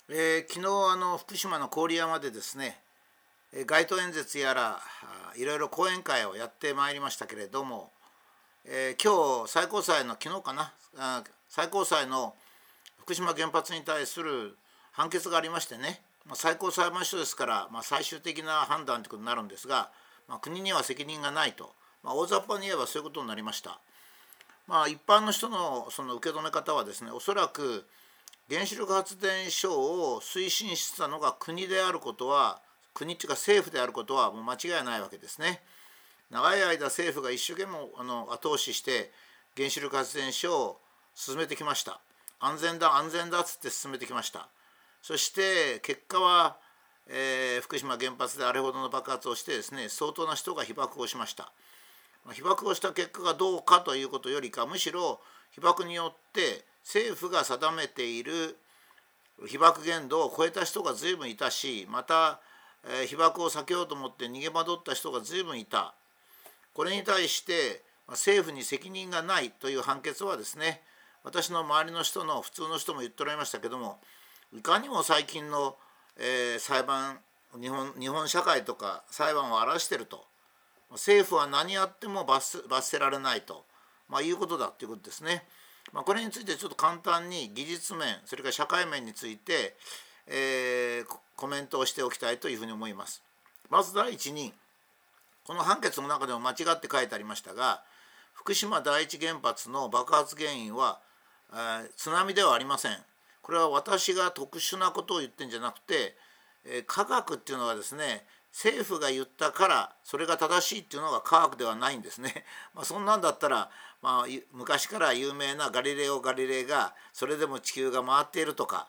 昨日福島の郡山でですね、街頭演説やらいろいろ講演会をやってまいりましたけれども、今日最高裁の昨日かな最高裁の福島原発に対する判決がありましてね、最高裁判所ですから、最終的な判断ということになるんですが、国には責任がないと、大雑把に言えばそういうことになりました。一般の人のその受け止め方はですね、おそらく原子力発電所を推進してたのが国であることは、国っていうか政府であることはもう間違いないわけですね。長い間政府が一生懸命後押しして原子力発電所を進めてきました。安全だ安全だっつって進めてきました。そして結果は、福島原発であれほどの爆発をしてですね、相当な人が被爆をしました。被爆をした結果がどうかということよりか、むしろ被爆によって政府が定めている被爆限度を超えた人が随分いたし、また、被爆を避けようと思って逃げ惑った人が随分いた。これに対して政府に責任がないという判決はですね、私の周りの人の普通の人も言っておられましたけども、いかにも最近の、裁判日本社会とか裁判を荒らしていると、政府は何やっても罰せられないと、いうことだということですね。これについてちょっと簡単に技術面、それから社会面について、コメントをしておきたいというふうに思います。まず第一に、この判決の中でも間違って書いてありましたが、福島第一原発の爆発原因は、津波ではありません。これは私が特殊なことを言ってるんじゃなくて、科学っていうのはですね、政府が言ったからそれが正しいっていうのが科学ではないんですね。そんなんだったら、昔から有名なガリレオ・ガリレイがそれでも地球が回っているとか、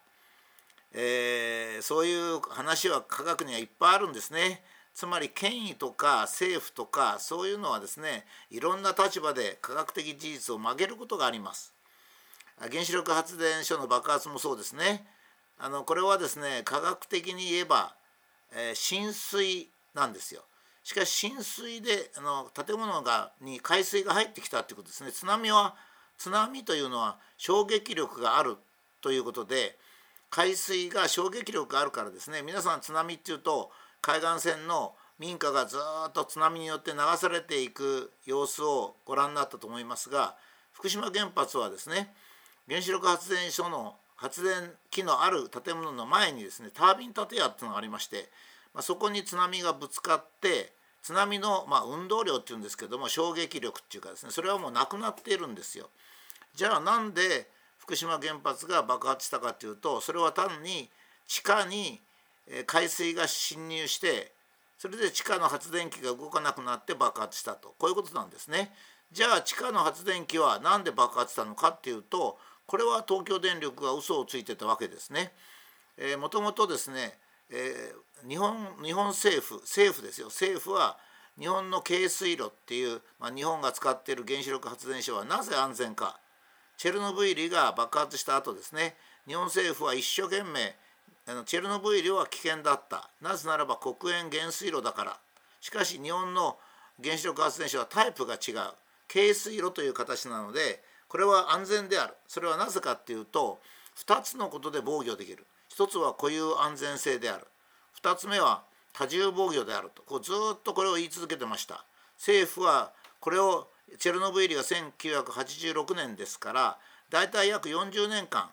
そういう話は科学にはいっぱいあるんですね。つまり権威とか政府とかそういうのはですね、いろんな立場で科学的事実を曲げることがあります。原子力発電所の爆発もそうですね。これはですね、科学的に言えば、浸水なんですよ。しかし浸水で建物に海水が入ってきたということですね。津波というのは衝撃力があるということで、海水が衝撃力があるからですね、皆さん津波っていうと海岸線の民家がずっと津波によって流されていく様子をご覧になったと思いますが、福島原発はですね、原子力発電所の発電機のある建物の前にですね、タービン建屋っていうのがありまして、そこに津波がぶつかって、津波の、運動量っていうんですけども、衝撃力っていうかですね、それはもうなくなっているんですよ。じゃあなんで福島原発が爆発したかというと、それは単に地下に海水が侵入して、それで地下の発電機が動かなくなって爆発したと、こういうことなんですね。じゃあ地下の発電機は何で爆発したのかっていうと、これは東京電力が嘘をついてたわけですね。もともとですね、日本政府ですよ。政府は日本の軽水炉っていう、日本が使っている原子力発電所はなぜ安全か。チェルノブイリが爆発した後ですね、日本政府は一生懸命チェルノブイリは危険だった。なぜならば黒煙原水炉だから。しかし日本の原子力発電所はタイプが違う。軽水炉という形なので、これは安全である。それはなぜかっていうと、2つのことで防御できる。1つは固有安全性である。2つ目は多重防御であると、ずっとこれを言い続けてました。政府はこれを、チェルノブイリが1986年ですから、だいたい約40年間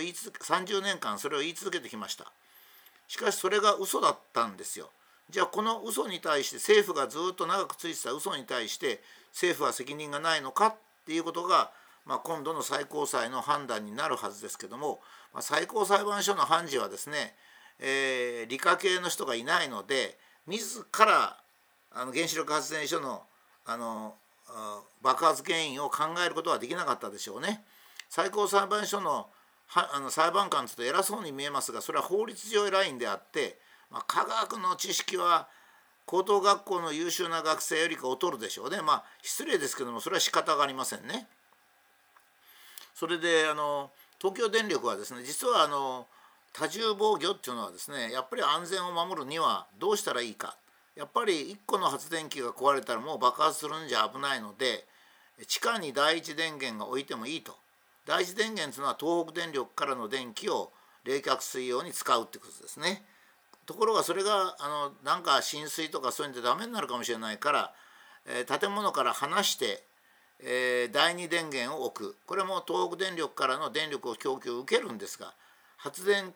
30年間それを言い続けてきました。しかしそれが嘘だったんですよ。じゃあこの嘘に対して、政府がずっと長くついてた嘘に対して政府は責任がないのかっていうことが、今度の最高裁の判断になるはずですけども、最高裁判所の判事はですね、理科系の人がいないので、自ら原子力発電所の爆発原因を考えることはできなかったでしょうね。最高裁判所の裁判官というと偉そうに見えますが、それは法律上偉いんであって、科学の知識は高等学校の優秀な学生よりか劣るでしょうね。失礼ですけども、それは仕方がありませんね。それで東京電力はですね、実は多重防御っていうのはですね、やっぱり安全を守るにはどうしたらいいか。やっぱり1個の発電機が壊れたらもう爆発するんじゃ危ないので、地下に第一電源が置いてもいいと。第一電源というのは東北電力からの電気を冷却水用に使うってことですね。ところがそれがなんか浸水とかそういうんでダメになるかもしれないから、建物から離して、第二電源を置く。これも東北電力からの電力を供給を受けるんですが、発電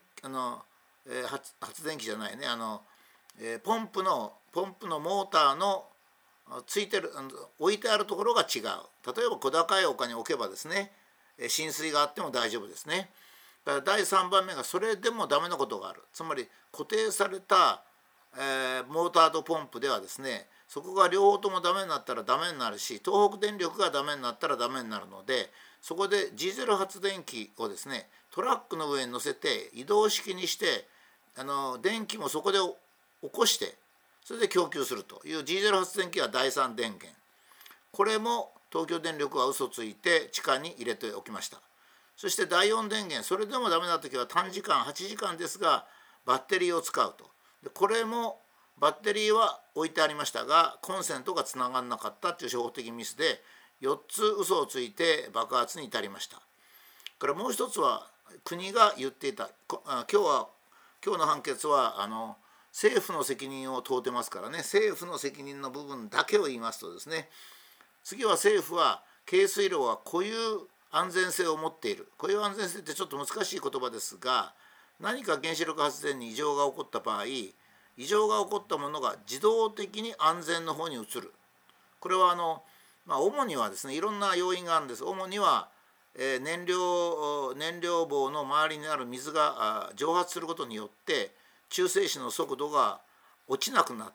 機じゃないね、ポンプのモーターのついてる置いてあるところが違う。例えば小高い丘に置けばですね、浸水があっても大丈夫ですね。だから第3番目がそれでもダメなことがある。つまり固定された、モーターとポンプではですね、そこが両方ともダメになったらダメになるし、東北電力がダメになったらダメになるので、そこでディーゼル発電機をですね、トラックの上に乗せて移動式にして、電気もそこで起こして、それで供給するというディーゼル発電機は第3電源。これも東京電力は嘘ついて地下に入れておきました。そして第4電源、それでもダメな時は短時間8時間ですがバッテリーを使うと。でこれもバッテリーは置いてありましたがコンセントがつながらなかったという初歩的ミスで4つ嘘をついて爆発に至りました。からもう一つは国が言っていた、今日の判決は政府の責任を問うてますからね、政府の責任の部分だけを言いますとですね、次は政府は軽水炉は固有安全性を持っている。固有安全性ってちょっと難しい言葉ですが、何か原子力発電に異常が起こった場合、異常が起こったものが自動的に安全の方に移る。これは主にはですね、いろんな要因があるんです。主には燃料棒の周りにある水が蒸発することによって中性子の速度が落ちなくなって、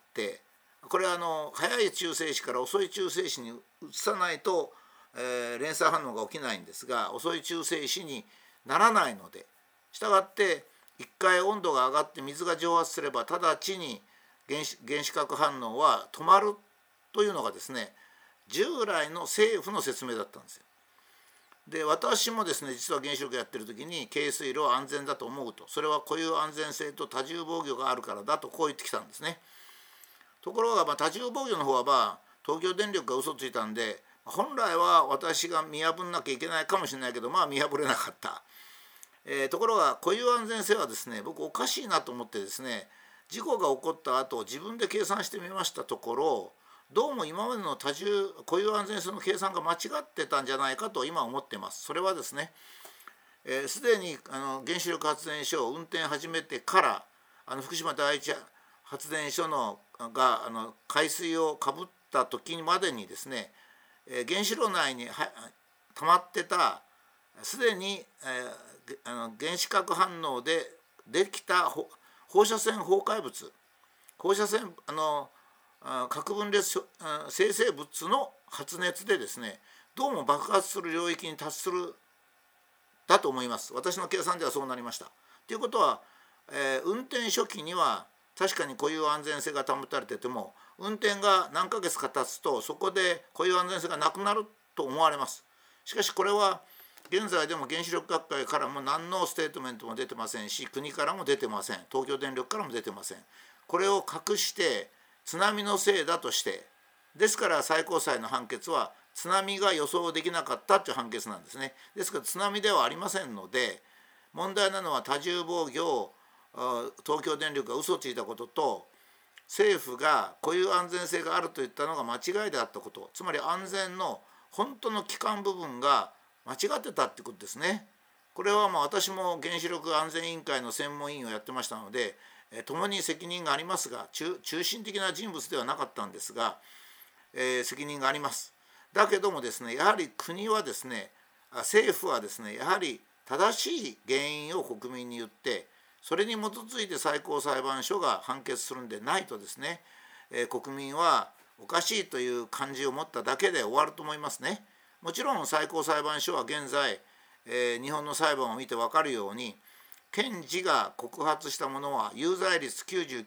これは速い中性子から遅い中性子に移さないと、連鎖反応が起きないんですが、遅い中性子にならないので、したがって一回温度が上がって水が蒸発すれば直ちに原子核反応は止まるというのがですね、従来の政府の説明だったんですよ。で私もですね、実は原子力やってる時に軽水炉は安全だと思うと、それは固有安全性と多重防御があるからだとこう言ってきたんですね。ところが多重防御の方は東京電力が嘘ついたんで、本来は私が見破んなきゃいけないかもしれないけど見破れなかった。ところが固有安全性はですね、僕おかしいなと思ってですね、事故が起こった後自分で計算してみましたところ、どうも今までの固有安全性の計算が間違ってたんじゃないかと今思っています。それはですね、すでに原子力発電所を運転始めてから福島第一発電所が海水をかぶった時までにですね、原子炉内に溜まってたすでに原子核反応でできた放射線崩壊物、放射線核分裂生成物の発熱でですね、どうも爆発する領域に達するだと思います。私の計算ではそうなりました。ということは、運転初期には確かに固有安全性が保たれてても、運転が何ヶ月か経つとそこで固有安全性がなくなると思われます。しかしこれは現在でも原子力学会からも何のステートメントも出てませんし、国からも出てません。東京電力からも出てません。これを隠して津波のせいだとして、ですから最高裁の判決は津波が予想できなかったという判決なんですね。ですから津波ではありませんので、問題なのは多重防御を東京電力が嘘をついたことと、政府が固有安全性があると言ったのが間違いであったこと、つまり安全の本当の基幹部分が間違ってたってことですね。これは私も原子力安全委員会の専門委員をやってましたので、共に責任がありますが、中心的な人物ではなかったんですが、責任があります。だけどもですね、やはり国はですね、政府はですね、やはり正しい原因を国民に言って、それに基づいて最高裁判所が判決するんでないとですね、国民はおかしいという感じを持っただけで終わると思いますね。もちろん最高裁判所は現在、日本の裁判を見て分かるように、検事が告発したものは有罪率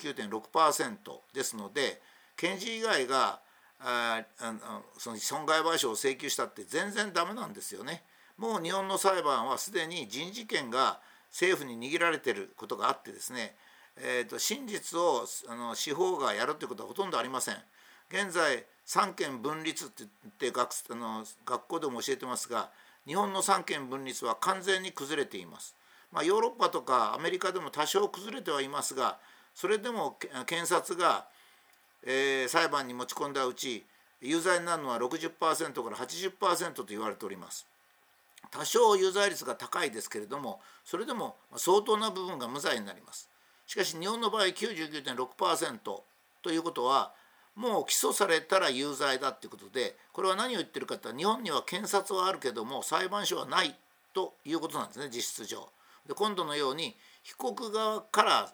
99.6% ですので、検事以外がその損害賠償を請求したって全然ダメなんですよね。もう日本の裁判はすでに人事権が政府に握られていることがあってですね、真実を司法がやるということはほとんどありません。現在三権分立って言って学校でも教えてますが、日本の三権分立は完全に崩れています。 ヨーロッパとかアメリカでも多少崩れてはいますが、それでも検察が、裁判に持ち込んだうち有罪になるのは 60% から 80% と言われております。多少有罪率が高いですけれども、それでも相当な部分が無罪になります。しかし日本の場合 99.6% ということは、もう起訴されたら有罪だということで、これは何を言ってるかというと、日本には検察はあるけども裁判所はないということなんですね、実質上。で、今度のように被告側から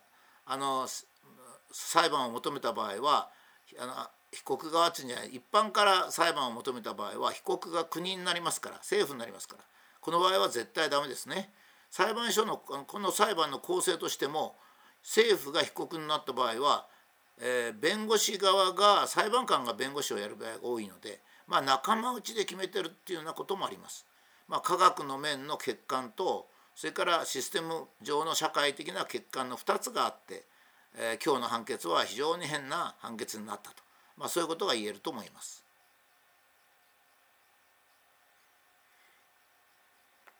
裁判を求めた場合は、被告側というのは一般から裁判を求めた場合は被告が国になりますから、政府になりますから、この場合は絶対ダメですね。裁判所のこの裁判の構成としても、政府が被告になった場合は、弁護士側が、裁判官が弁護士をやる場合が多いので、仲間内で決めてるっていうようなこともあります。科学の面の欠陥と、それからシステム上の社会的な欠陥の2つがあって、今日の判決は非常に変な判決になったと、そういうことが言えると思います。